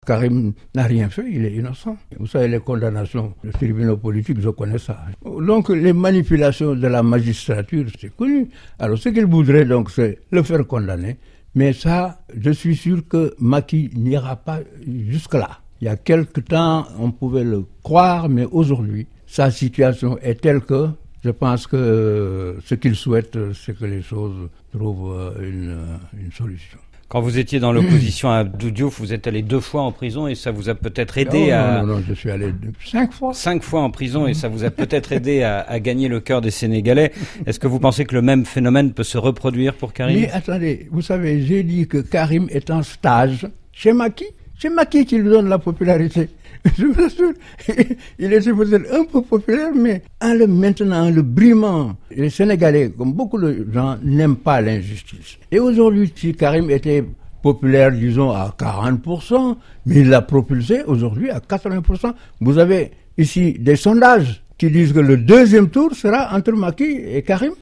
Karim n'a rien fait, il est innocent. Vous savez, les condamnations des tribunaux politiques, je connais ça. Donc, les manipulations de la magistrature, c'est connu. Alors, ce qu'il voudrait, donc, c'est le faire condamner. Mais ça, je suis sûr que Macky n'ira pas jusque-là. Il y a quelque temps, on pouvait le croire, mais aujourd'hui, sa situation est telle que je pense que ce qu'il souhaite, c'est que les choses trouvent une solution. Quand vous étiez dans l'opposition à Abdou Diouf, vous êtes allé 2 fois en prison et ça vous a peut-être aidé Non, je suis allé 5 fois. 5 fois en prison et ça vous a peut-être aidé à gagner le cœur des Sénégalais. Est-ce que vous pensez que le même phénomène peut se reproduire pour Karim? Mais attendez, vous savez, j'ai dit que Karim est en stage chez Macky. C'est Macky qui lui donne la popularité. Je vous assure, il est peut-être un peu populaire, mais en le maintenant, en le brimant, les Sénégalais, comme beaucoup de gens, n'aiment pas l'injustice. Et aujourd'hui, si Karim était populaire, disons, à 40%, mais il l'a propulsé aujourd'hui à 80%. Vous avez ici des sondages qui disent que le deuxième tour sera entre Macky et Karim.